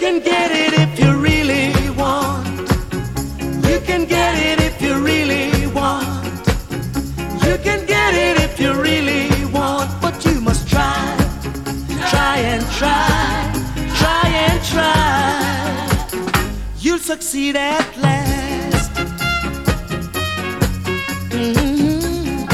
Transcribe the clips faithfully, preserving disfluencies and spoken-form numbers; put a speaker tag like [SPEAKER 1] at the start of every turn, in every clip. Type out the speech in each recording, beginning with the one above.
[SPEAKER 1] can get it if you really want. You can get it if you really want. You can get it if you really want. But you must try, try and try, try and try. You'll succeed at last. Mm-hmm.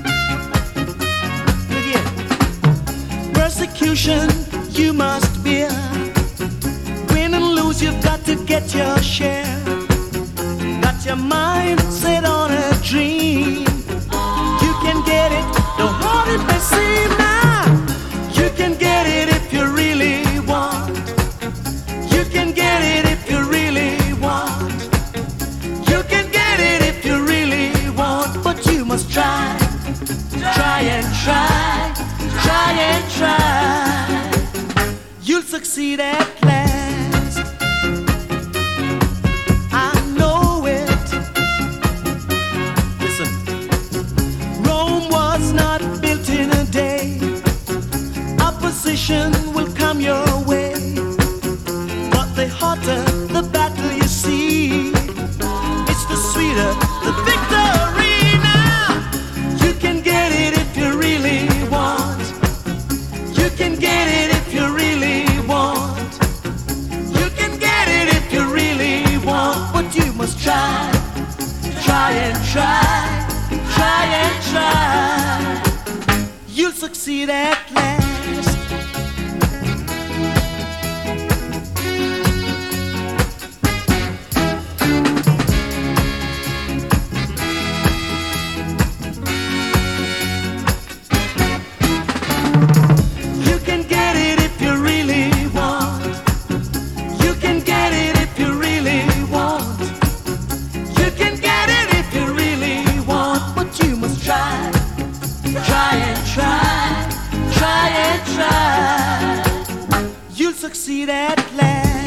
[SPEAKER 1] Look here. Persecution you must bear. Win and lose, you've got to get your share. Got your mind set on a dream. You can get it, no hard it may seem now. You can get it if you really want. You can get it if you really want. You can get it if you really want. But you must try, try and try, try and try. You'll succeed at last. I know it. Listen, Rome was not built in a day. Opposition will come your way, but the hotter the battle you see, it's the sweeter the victory. Now you can get it if you really want. You can get it if you really want. You can get it if you really want. But you must try, try and try, try and try. You'll succeed at last. You can get it if you really want. You can get it if you really want. You can get it if you really want. But you must try, try and try, try and try. You'll succeed at last.